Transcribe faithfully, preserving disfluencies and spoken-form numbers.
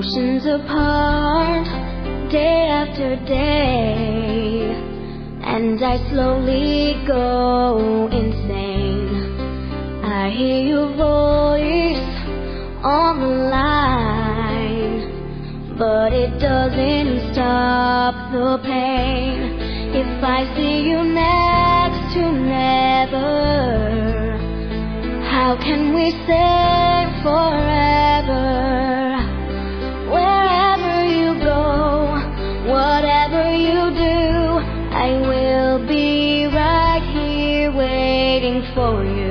oceans apart, day after day, and I slowly go insane. I hear your voice on the line, but it doesn't stop the pain. If I see you next to never, how can we say forever? Wherever you go, whatever you do, I will be right here waiting for you.